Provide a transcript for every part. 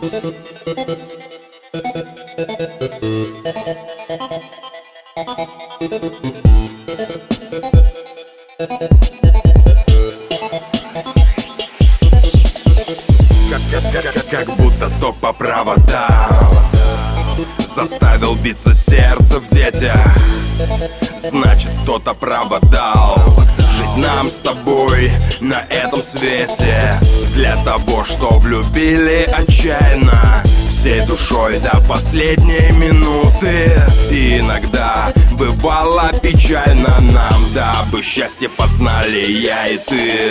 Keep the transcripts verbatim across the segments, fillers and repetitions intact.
Как будто ток по проводам заставил биться сердце в детях. Значит, кто-то право дал жить нам с тобой на этом свете. Для того, чтоб любили отчаянно, всей душой до последней минуты. И иногда бывало печально нам, дабы счастье познали я и ты.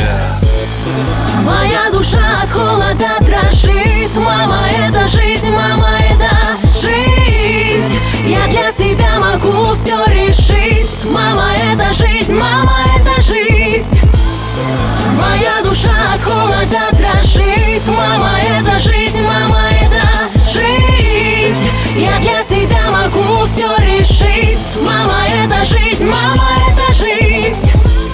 Моя душа от холода дрожит. Мама, это жизнь, мама, это жизнь. Я для себя могу все решить. Мама, это жизнь, мама, это жизнь. Моя душа от холода дрожит. Мама, это жизнь, мама, это жизнь. Я для себя могу все решить. Мама, это жизнь, мама, это жизнь.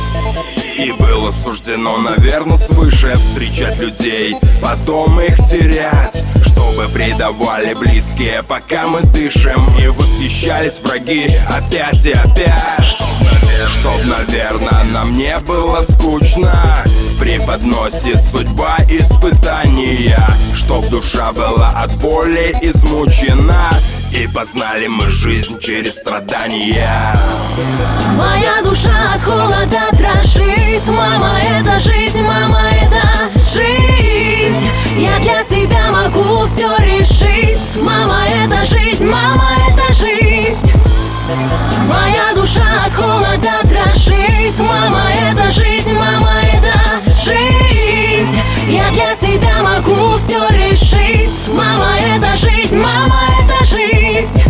И было суждено, наверное, свыше встречать людей, потом их терять, чтобы предавали близкие, пока мы дышим. И восхищались враги опять и опять. Чтоб, наверное, нам не было скучно, преподносит судьба испытания. Чтоб душа была от боли измучена, и познали мы жизнь через страдания. Моя душа от холода дрожит. Мама, это жизнь, мама, это жизнь. Я для себя могу все решить. Мама, это жизнь, мама, это жизнь. Моя душа от холода дрожит. Мама, это жизнь, мама, это жизнь. Я для себя могу все решить. Мама, это жизнь, мама, это жизнь.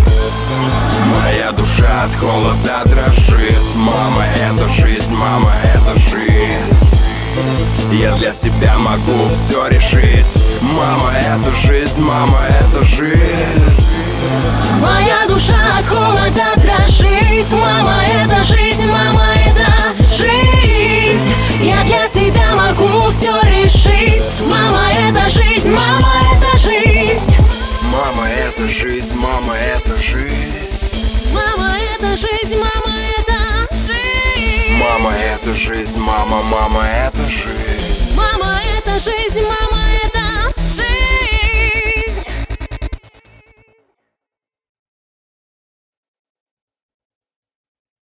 Моя душа от холода дрожит. Мама, это жизнь, мама, это жизнь. Я для себя могу все решить. Мама, это жизнь, мама, это жизнь. Моя душа от холода дрожит. Мама, это жизнь, мама, это жизнь. Я для себя могу все решить. Мама, это жизнь, мама, это жизнь. Мама, это жизнь, мама, это жизнь. Мама, это жизнь, мама, это жизнь. Мама, это жизнь, мама, мама, это жизнь. Мама, это жизнь, мама.